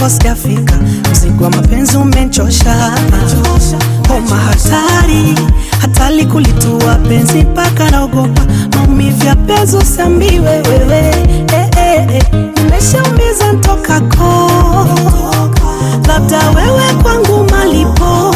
kwako sijafika, mzigo wa mapenzi umenchosha. Homa hatari, hatari kulitua penzi mpaka naogopa maumivu ya penzi usiambiwe wewe. Nimeshaumiza ntokako, labda wewe kwangu malipo.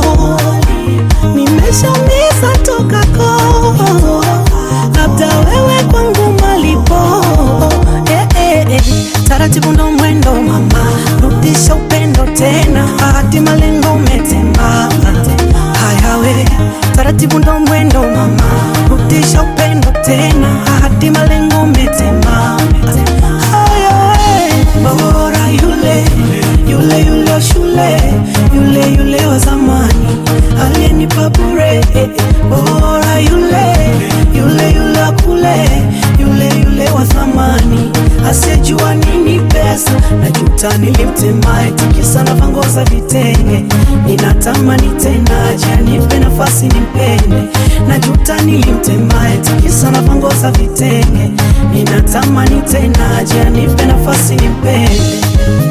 Nimeshaumiza ntokako, labda wewe kwangu malipo. Taratibu ndo mwendo mama, rudisha upendo tena, hadi malengo umetema. Haya we, taratibu ndo mwendo mama, rudisha upendo tena, hadi malengo umetema. Haya we, bora yule wa shule, yule wa zamani aliyenipa bure. Bora yule wa kule, yule wa zamani asijua nini pesa. Najuta nilimtema eti kisa navangoza vitenge. Ninatamani tena aje anipe nafasi nimpende. Najuta nilimtema eti kisa navangoza vitenge. Ninatamani tena aje anipe nafasi nimpende.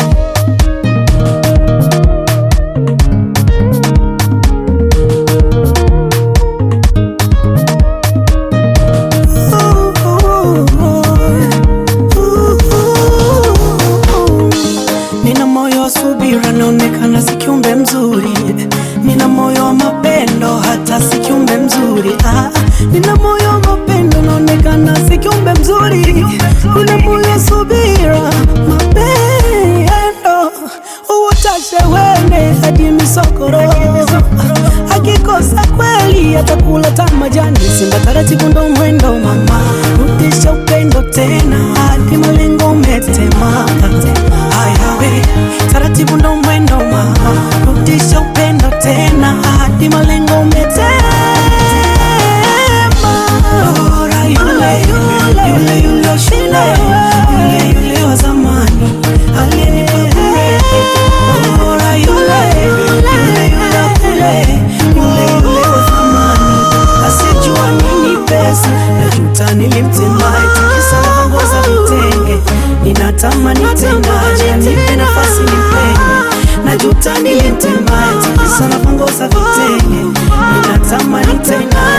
Naonekana si kiumbe mzuri, nina moyo wa mapendo hata si kiumbe mzuri. Nina moyo wa mapendo, naonekana si kiumbe mzuri, nina moyo wa subira, mapendo utashe wene hadi misokoro. Akikosa kweli atakula tamajani. Simba taratibu ndo mwendo mama, rudisha upendo tena, hadi malengo umetema. Haya we, taratibu ndo mwendo mama, rudisha upendo tena, hadi malengo umetema. Bora yule wa shule, yule wa zamani aliyenipa bure. Bora yule wa kule, yule wa zamani asijua nini pesa. Najuta nilimtema eti kisa navangoza vitenge. Ninatamani tena aje anipe nafasi nimpende. Najuta nilimtema eti kisa navangoza vitenge. Ninatamani tena